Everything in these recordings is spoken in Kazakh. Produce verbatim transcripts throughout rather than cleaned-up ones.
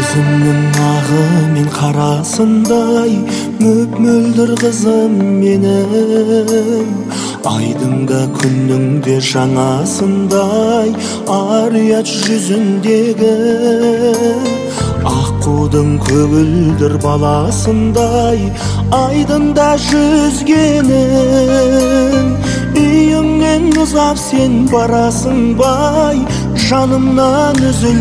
Көзімнің ағы мен қарасындай мөп-мөлдір қызым менің, айдыңда күннің де жаңасындай ар-ұят жүзіндегі аққудың көгілдір баласындай айдында жүзгенің. Үйіңнен ұзап сен барасың бай, жанымнан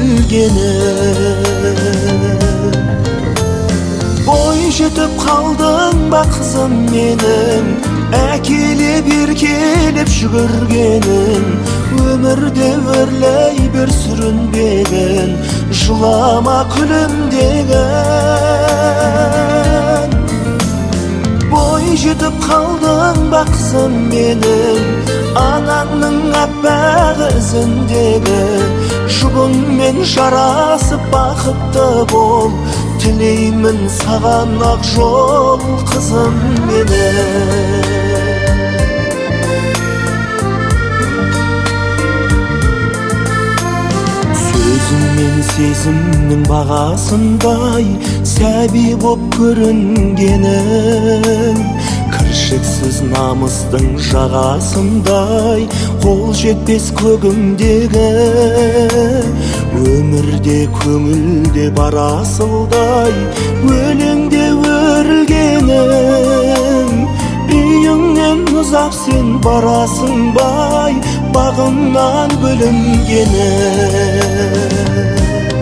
үзілгенім. Бой жетіп қалдың ба қызым менің, әкелеп еркелеп жүгіргенің. Өмірде өрлей бір сүрінбеген, жылама күлімдеген. Бой жетіп қалдың ба қызым менің, анаңның аппақ ізіндегі. Жұбыңмен жарасып бақытты бол, тілеймін саған ақ жол қызым менің. Сөзің мен сезімнің бағасындай сәби боп көрінгенің, кіршіксіз намыстың жағасындай қол жетпес көгімдегі. Өмірде көңілде бар асылдай өлеңде өрілгенің. Үйіңнен ұзап сен барасың бай, бағымнан бөлінгенің.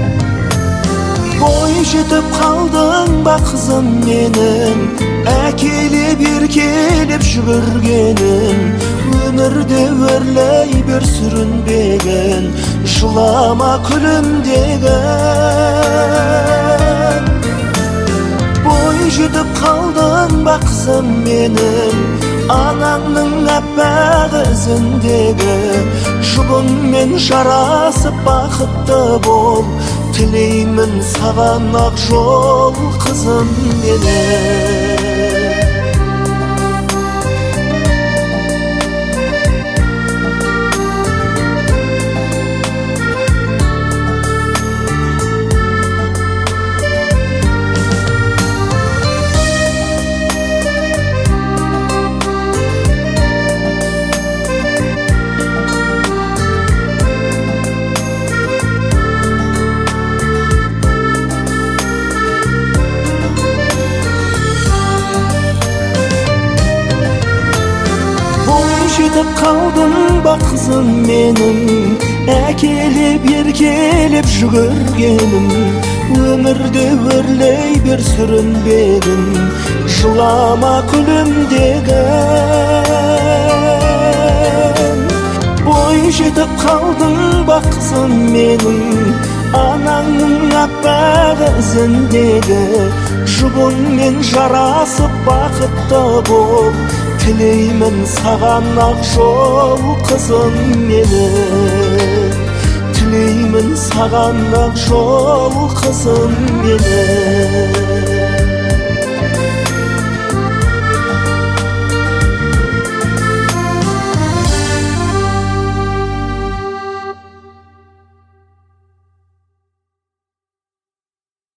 Бой жетіп қалдың ба қызым менің, әкелеп еркелеп жүгіргенің. Өмірде өрлей бір сүрінбеген, жылама күлімдеген. Бой жетіп қалдың ба қызым менің, анаңның аппақ ізіндегі. Жұбыңмен жарасып бақытты бол, тілеймін саған ақ жол қызым менің. Жетіп қалдың ба қызым менің, әкелеп еркелеп жүгіргенім. Өмірде өрлей бір сүрінбегін, жылама күлімдеген. Бой жетіп қалдың ба қызым менің, анаңның аппақ ізіндегі. Жұбыңмен жарасып бақытты бол, тілеймін саған ақ жол қызым менің. Тілеймін саған ақ жол қызым менің.